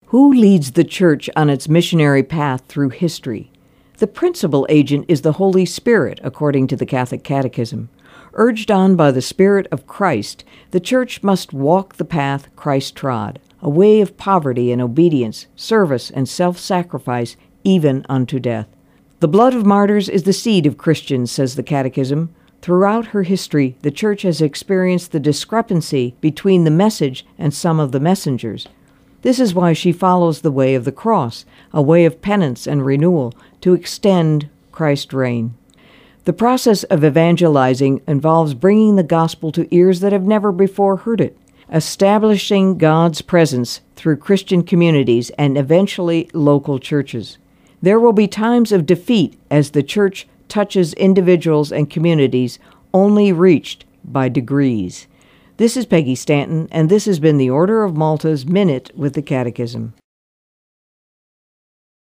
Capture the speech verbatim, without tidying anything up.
Who leads the Church on its missionary path through history? The principal agent is the Holy Spirit, according to the Catholic Catechism. Urged on by the Spirit of Christ, the Church must walk the path Christ trod, a way of poverty and obedience, service and self-sacrifice, even unto death. The blood of martyrs is the seed of Christians, says the Catechism. Throughout her history, the Church has experienced the discrepancy between the message and some of the messengers. This is why she follows the way of the cross, a way of penance and renewal, to extend Christ's reign. The process of evangelizing involves bringing the gospel to ears that have never before heard it, establishing God's presence through Christian communities and eventually local churches. There will be times of defeat as the Church touches individuals and communities only reached by degrees. This is Peggy Stanton, and this has been the Order of Malta's Minute with the Catechism.